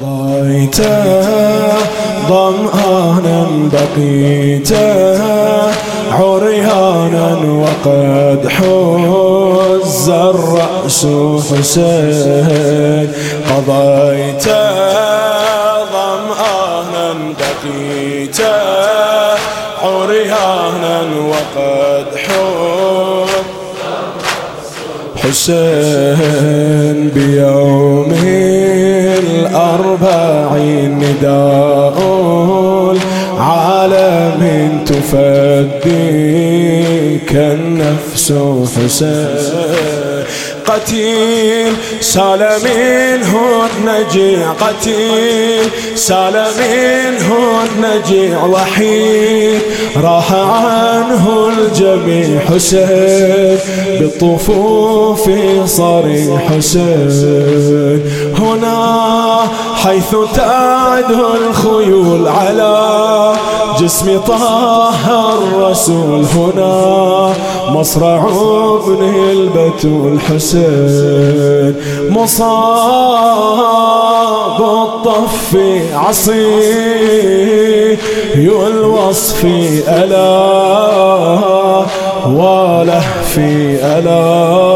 قضيت ظمآنا بقيت عريانا وقد حز الرأس حسين. قضيت ظمآنا بقيت عريانا وقد حز حسين. بيوم الأربعين نداء العالم تفديك النفس حسين. قتيل سال منه النجيع، قتيل سال منه النجيع، وحيد راح عنه الجميع حسين. بالطفوف صريح حسين. هنا حيث تعدو الخيول على جسم طه الرسول، هنا مصرع ابن البتول حسين. مصاب الطف عصي الوصف ألا وله في ألا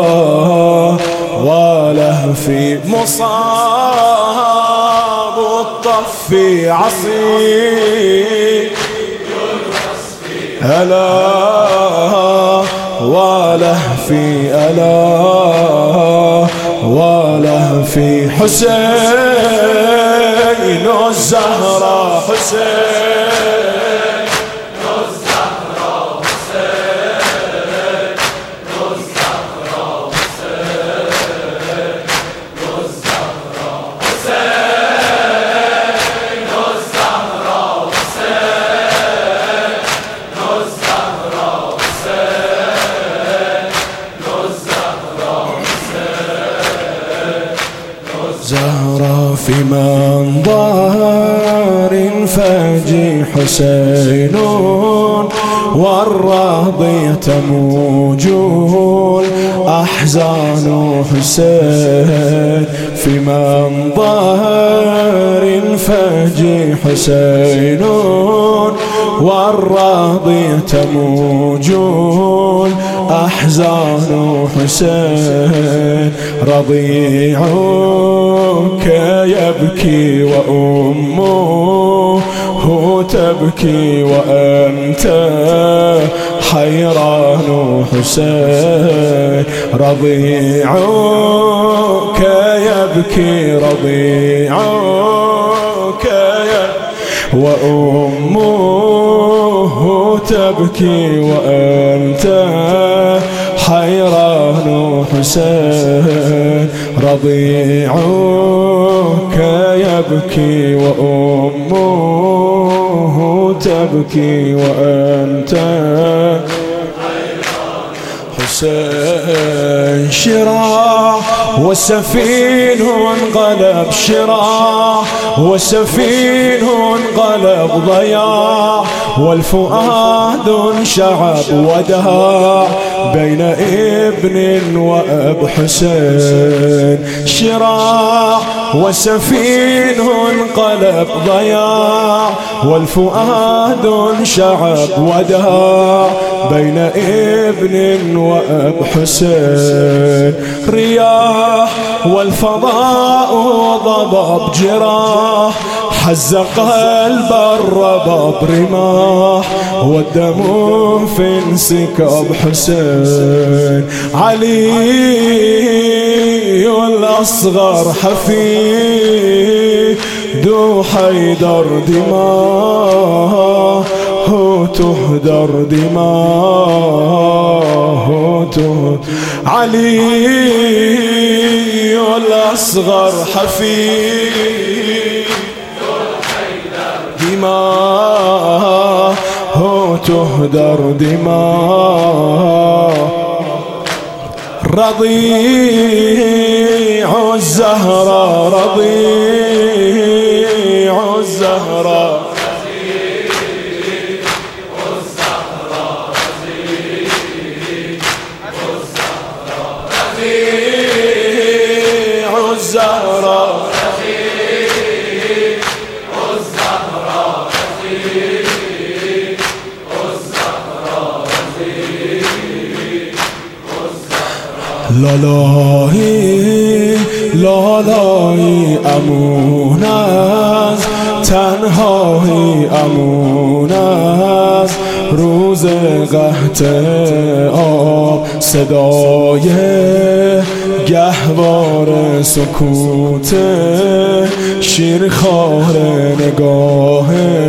وله في. مصاب الطف عصي ألا وله في ألا وله في. حسين الزهراء حسين الزهراء حسين الزهراء حسين الزهراء حسين الزهراء حسين زهرة في منظر فاجي حسين، والراضية تموج الأحزان حسين. في منظر فاجي حسين، والراضية تموج الأحزان حسين. رضيعك يبكي وأمه تبكي وأنت حيران حسين. رضيعك يبكي رضيعك وأمه تبكي وأنت حيران حسين. رضيعك يبكي وأمه تبكي وأنت حسين. شراع والسفين انقلب شراع، والسفين انقلب ضياع، والفؤاد انشعب وداع بين ابن وأب حسين. شراع والسفين انقلب ضياع، والفؤاد انشعب وداع بين ابن وأب حسين. رياح والفضاء ضباب جراح، حز قلب الرباب رماح، والدم في انسكاب حسين. علي الأصغر حفيد حيدر دماه تهدر دماه تهدر. علي الأصغر حفيد دماه تهدر دماه. رضيع الزهراء رضيع الزهراء الزهراء لالایی لالایی امون از تنهایی، امون از روز قحط آب، صدای گهوار سکوت شیرخوار نگاه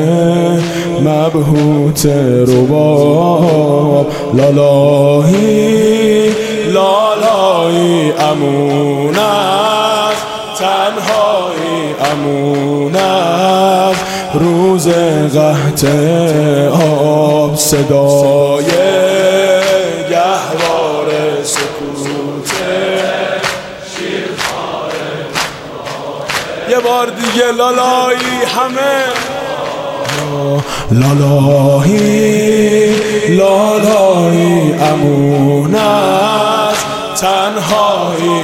مبهوت رباب. لالایی لالایی امون از تنهایی، امون از روز قحط آب، صدای گهوار سکوت شیرخوار. یه بار دیگه لالایی همه. لالایی لالایی امون از تنهایی،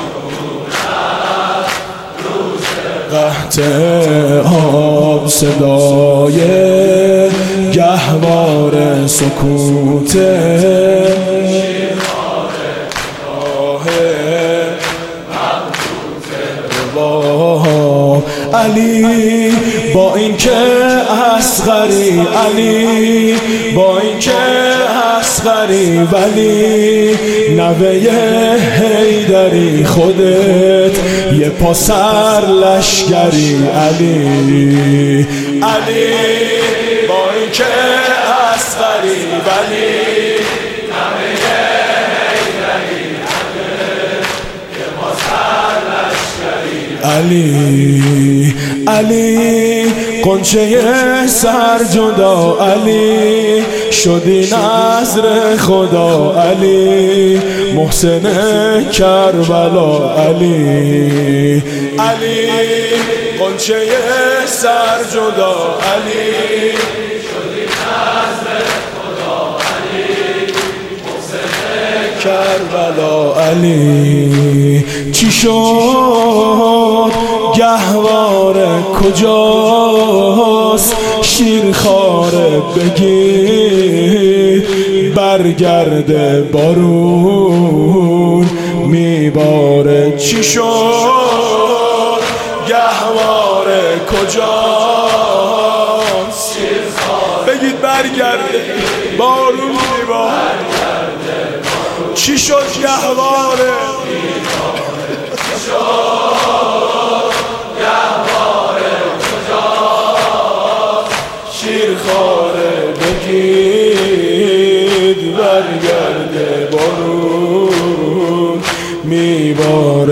قحط آب، صدای گهوار سکوت علی با این که اصغری، علی با این که اصغری، ولی نوه حیدری، خودت یه پا سر لشگری. علی علی با این که اصغری، ولی نوه حیدری، یه پا سر لشگری. علی علی قنچه سر جدا، علی شدی نظر خدا، علی محسن کربلا. علی علی قنچه سر جدا، علی شدی نظر خدا، علی محسن کربلا. علی چی شد گهوار کجاست، شیرخوار بگیر برگرده بارون میباره. چی شد گهوار کجاست، بگید برگرده بارون میباره. چی شد گهواره، چی شد گهواره کجاست، شیرخواره بگید برگرده بارون میباره.